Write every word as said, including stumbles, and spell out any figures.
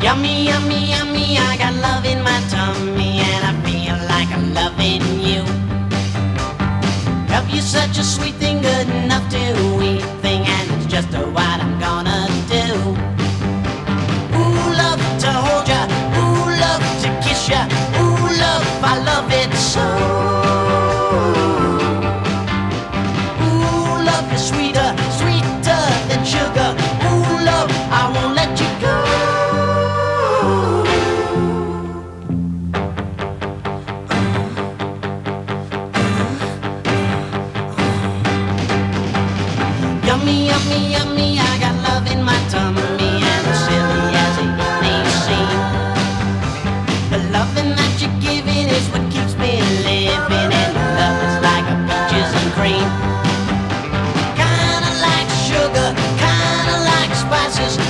Yummy, yummy, yummy, I got love in my tummy and I feel like I'm loving you. Love you such a sweet thing, good enough to eat thing, and it's just a what I'm gonna do. Ooh, love to hold ya, ooh, love to kiss ya, ooh, love, I love it so. Ooh, love is sweeter, sweeter than sugar. Ooh, love, I won't let you go. Yummy, yummy, yummy, I got love in my tummy, and as silly as it may seem, the loving that you're giving is what keeps me living, and love is like a peaches and cream. Kinda like sugar, kinda like spices,